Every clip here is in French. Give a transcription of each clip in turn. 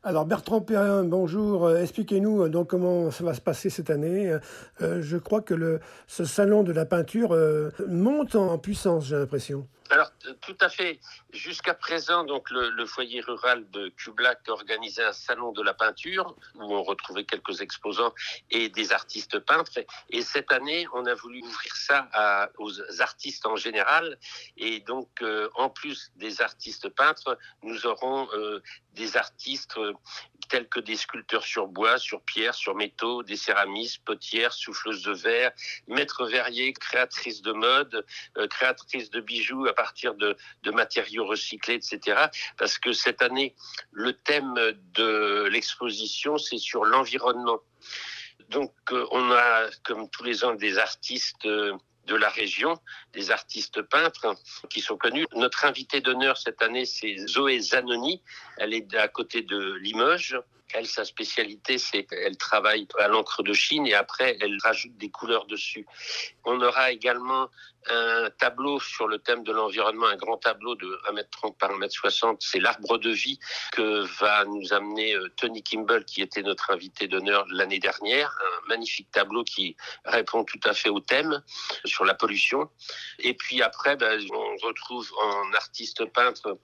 Alors Bertrand Perrin, bonjour. Expliquez-nous donc comment ça va se passer cette année. Je crois que ce salon de la peinture monte en puissance, j'ai l'impression. Alors, tout à fait. Jusqu'à présent, donc le foyer rural de Cublac organisait un salon de la peinture où on retrouvait quelques exposants et des artistes peintres. Et cette année, on a voulu ouvrir ça aux artistes en général. Et donc, en plus des artistes peintres, nous aurons des artistes tels que des sculpteurs sur bois, sur pierre, sur métaux, des céramistes, potières, souffleuses de verre, maîtres verriers, créatrices de mode, créatrices de bijoux à partir de matériaux recyclés, etc. Parce que cette année, le thème de l'exposition, c'est sur l'environnement. Donc, on a, comme tous les ans, des artistes de la région, des artistes peintres qui sont connus. Notre invitée d'honneur cette année, c'est Zoé Zanoni. Elle est à côté de Limoges. Elle, sa spécialité, c'est qu'elle travaille à l'encre de Chine et après, elle rajoute des couleurs dessus. On aura également un tableau sur le thème de l'environnement, un grand tableau de 1m30 par 1m60. C'est l'arbre de vie que va nous amener Tony Kimball, qui était notre invité d'honneur l'année dernière. Un magnifique tableau qui répond tout à fait au thème sur la pollution. Et puis après, on retrouve en artiste peintre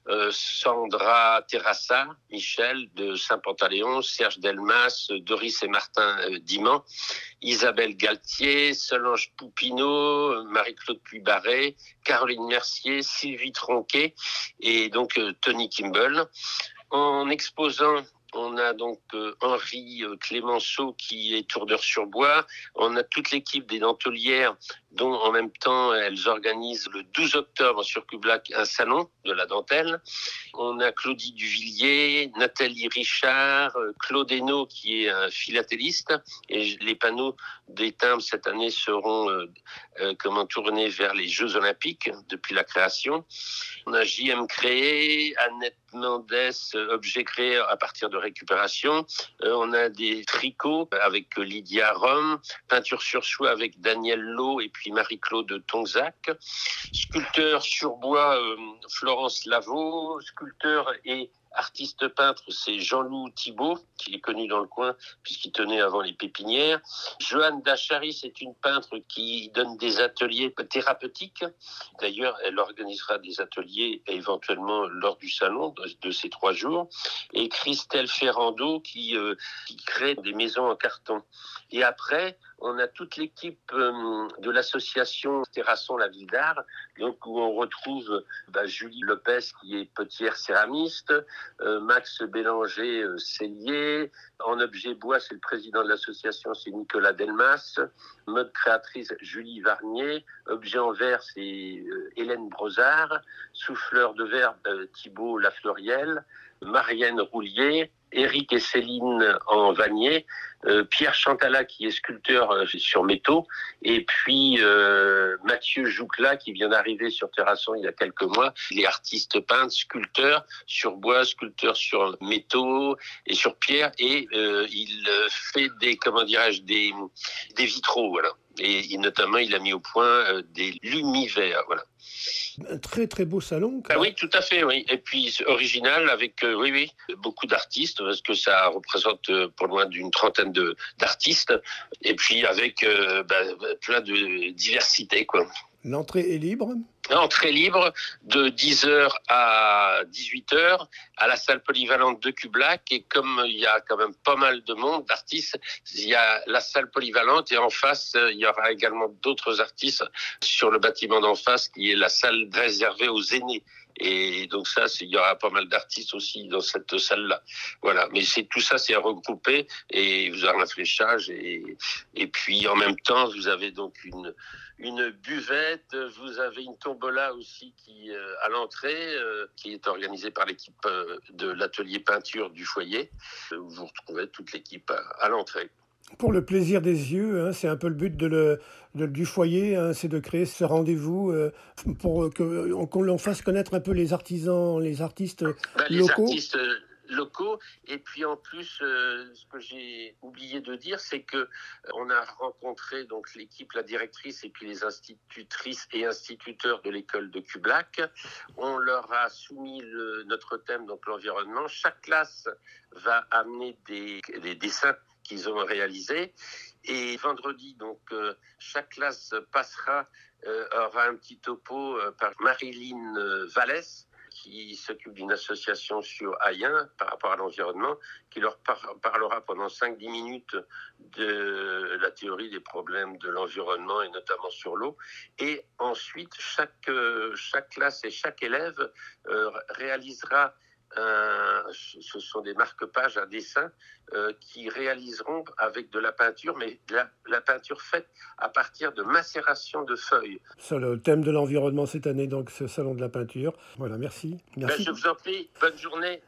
Sandra Terrassa, Michel de Saint-Pantaléon, Serge Delmas, Doris et Martin Diman, Isabelle Galtier, Solange Poupineau, Marie-Claude Puybarret, Caroline Mercier, Sylvie Tronquet et donc Tony Kimball. En exposant, on a donc Henri Clémenceau qui est tourneur-sur-bois. On a toute l'équipe des Dentelières dont en même temps elles organisent le 12 octobre sur Cublac un salon de la dentelle. On a Claudie Duvillier, Nathalie Richard, Claude Hainaut qui est un philatéliste. Et les panneaux des timbres cette année seront tournés vers les Jeux Olympiques depuis la création. On a JM Créé, Annette Mendes, objet créé à partir de récupération. On a des tricots avec Lydia Rome, peinture sur soie avec Daniel Lowe et puis Marie-Claude Tonzac. Sculpteur sur bois, Florence Lavaux. Sculpteur et artiste peintre, c'est Jean-Loup Thibault, qui est connu dans le coin puisqu'il tenait avant les pépinières. Joanne Dachary, c'est une peintre qui donne des ateliers thérapeutiques. D'ailleurs, elle organisera des ateliers éventuellement lors du salon de ces 3 jours. Et Christelle Ferrando qui crée des maisons en carton. Et après, on a toute l'équipe de l'association Terrasson la Ville d'Art, donc où on retrouve Julie Lopez qui est potière céramiste, Max Bélanger sellier, en objet bois c'est le président de l'association, c'est Nicolas Delmas, mode créatrice Julie Varnier, objet en verre c'est Hélène Brozard, souffleur de verre Thibault Lafleuriel, Marianne Roulier, Éric et Céline en vannier, Pierre Chantala qui est sculpteur sur métaux, et puis Mathieu Joucla qui vient d'arriver sur Terrasson il y a quelques mois. Il est artiste peintre, sculpteur sur bois, sculpteur sur métaux et sur pierre, et il fait des vitraux, voilà. Et notamment, il a mis au point des lumivers, voilà. Un très très beau salon. Oui, tout à fait, oui. Et puis original avec, beaucoup d'artistes, parce que ça représente pas loin d'une trentaine d'artistes. Et puis avec plein de diversité, quoi. L'entrée est libre. Entrée libre de 10h à 18h à la salle polyvalente de Cublac. Et comme il y a quand même pas mal de monde, d'artistes, il y a la salle polyvalente et en face, il y aura également d'autres artistes sur le bâtiment d'en face qui est la salle réservée aux aînés. Et donc ça, il y aura pas mal d'artistes aussi dans cette salle-là. Voilà. Mais tout ça, c'est regroupé et vous avez un fléchage et puis en même temps, vous avez donc une buvette, vous avez une tombola aussi qui à l'entrée, qui est organisée par l'équipe de l'atelier peinture du foyer. Vous retrouvez toute l'équipe à l'entrée. Pour le plaisir des yeux, c'est un peu le but du foyer, c'est de créer ce rendez-vous pour qu'on fasse connaître un peu les artisans, les artistes locaux. locaux. Et puis en plus, ce que j'ai oublié de dire, c'est que on a rencontré donc l'équipe, la directrice et puis les institutrices et instituteurs de l'école de Cublac. On leur a soumis notre thème, donc l'environnement. Chaque classe va amener des dessins qu'ils ont réalisés. Et vendredi, donc, chaque classe aura un petit topo par Marilyn Vallès, qui s'occupe d'une association sur Ayen par rapport à l'environnement, qui leur parlera pendant 5-10 minutes de la théorie des problèmes de l'environnement et notamment sur l'eau. Et ensuite, chaque classe et chaque élève réalisera ce sont des marque-pages à dessin qui réaliseront avec de la peinture, mais la peinture faite à partir de macération de feuilles. C'est le thème de l'environnement cette année, donc ce salon de la peinture. Voilà, merci. Je vous en prie, bonne journée.